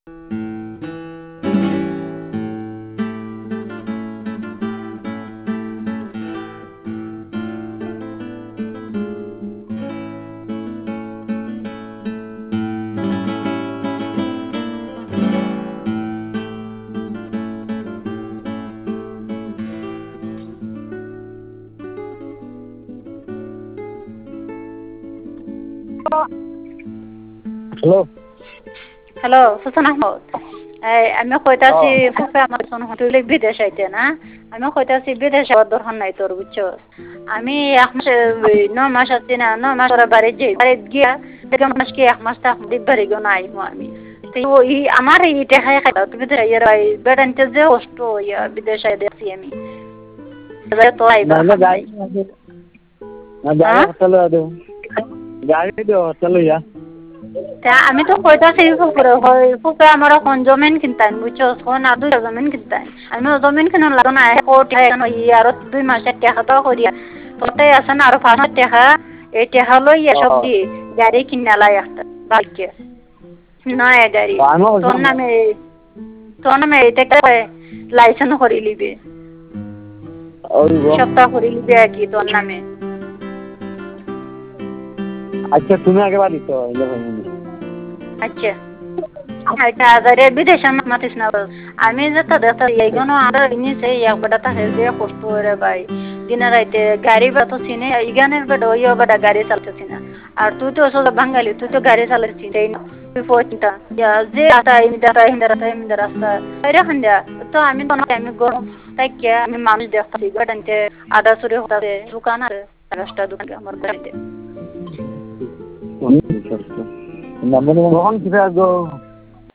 Hello. Hello, Susan Ahmad. আমি কইতাছি ফুফে আমার শোন হোটেলে বিদেশ আইতে না আমি কইতাছি বিদেশ আবার দরকার নাই তোর বুঝছো আমি এক মাস 9 মাস আছি না 9 মাস ওরা বাড়ি যাই বাড়ি গিয়া দেখে মাস কি এক মাস তা বাড়ি গো নাই আমি তো ওই আমার এই টাকা খাইতা তুমি তো ইয়ার বেড়াইতে যে কষ্ট ইয়া বিদেশ আই দেখছি আমি তো আইবা না গাড়ি না গাড়ি হোটেলে আদো গাড়ি দে হোটেলে যা আমি তো কইতাছি ফুফে আমার কোন জমিন কিনতাম বুঝছো কোন আর 2 জমিন কিনতাম আমি জমিন কিনা লাগো না কোটি আর 2 মাসের টাকা তো করিয়া তোতে আছে না আর 5 টাকা এই টাকা লই সব দি গাড়ি কিনা লাই একটা ভাগ্য নয় গাড়ি তোর নামে এটা লাইসেন্স করে লিবে সপ্তাহ করে লিবে কি তোর নামে আচ্ছা তুমি আগে বাড়ি তো আচ্ছা আচ্ছা আরে বিদেশে মাতিস না আমি যেটা দেখতে এইগুলো আরো নিচে একবারটা থাকে যে কষ্ট করে ভাই দিনে রাইতে গাড়ি তো চিনে ইগানের বেটা ওইও বেটা গাড়ি চালাতেছি না আর তুই তো আসলে বাঙালি তুই তো গাড়ি চালাচ্ছিস তাই না তুই পয়সা যে আটা ইমিদা রাস্তা এরকম দেয়া তো আমি তো আমি গরম তাই কে আমি মানুষ দেখতেছি বেটানতে আদা চুরি হতে দোকান আছে রাস্তা দোকান আমার বাড়িতে Namanya mohon kita go